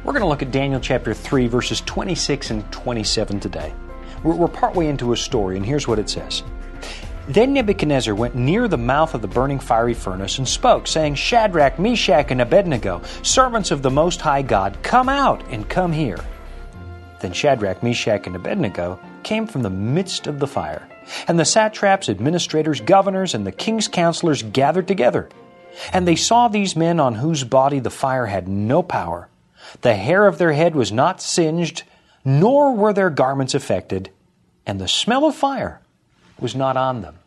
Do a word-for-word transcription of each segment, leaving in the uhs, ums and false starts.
We're going to look at Daniel chapter three, verses twenty-six and twenty-seven today. We're, we're partway into a story, and here's what it says. Then Nebuchadnezzar went near the mouth of the burning fiery furnace and spoke, saying, Shadrach, Meshach, and Abednego, servants of the Most High God, come out and come here. Then Shadrach, Meshach, and Abednego came from the midst of the fire, and the satraps, administrators, governors, and the king's counselors gathered together. And they saw these men on whose body the fire had no power. The hair of their head was not singed, nor were their garments affected, and the smell of fire was not on them.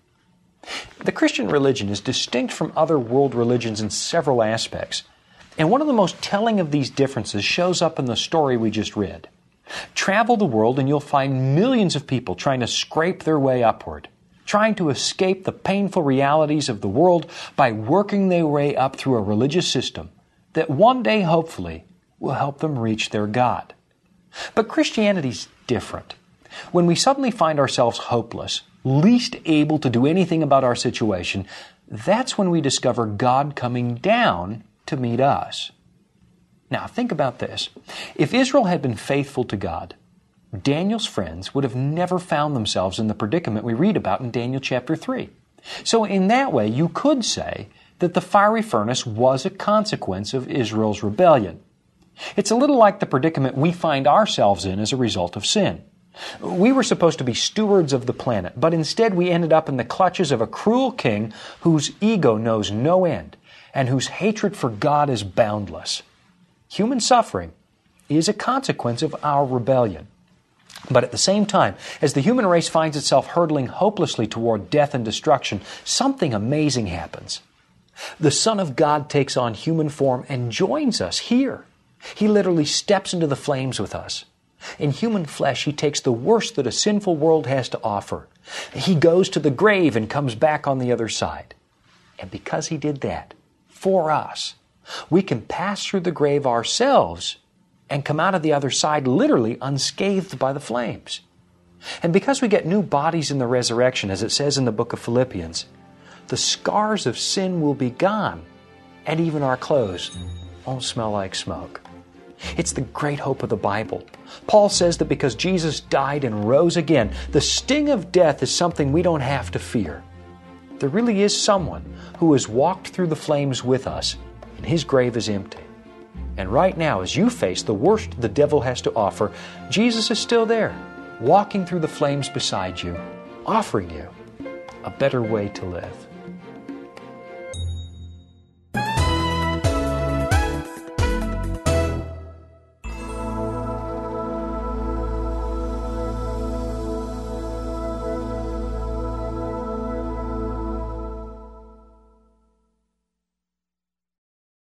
The Christian religion is distinct from other world religions in several aspects, and one of the most telling of these differences shows up in the story we just read. Travel the world and you'll find millions of people trying to scrape their way upward, trying to escape the painful realities of the world by working their way up through a religious system that one day, hopefully, will help them reach their God. But Christianity's different. When we suddenly find ourselves hopeless, least able to do anything about our situation, that's when we discover God coming down to meet us. Now, think about this. If Israel had been faithful to God, Daniel's friends would have never found themselves in the predicament we read about in Daniel chapter three. So in that way, you could say that the fiery furnace was a consequence of Israel's rebellion. It's a little like the predicament we find ourselves in as a result of sin. We were supposed to be stewards of the planet, but instead we ended up in the clutches of a cruel king whose ego knows no end and whose hatred for God is boundless. Human suffering is a consequence of our rebellion. But at the same time, as the human race finds itself hurtling hopelessly toward death and destruction, something amazing happens. The Son of God takes on human form and joins us here. He literally steps into the flames with us. In human flesh, He takes the worst that a sinful world has to offer. He goes to the grave and comes back on the other side. And because He did that, for us, we can pass through the grave ourselves and come out of the other side literally unscathed by the flames. And because we get new bodies in the resurrection, as it says in the book of Philippians, the scars of sin will be gone, and even our clothes won't smell like smoke. It's the great hope of the Bible. Paul says that because Jesus died and rose again, the sting of death is something we don't have to fear. There really is someone who has walked through the flames with us, and His grave is empty. And right now, as you face the worst the devil has to offer, Jesus is still there, walking through the flames beside you, offering you a better way to live.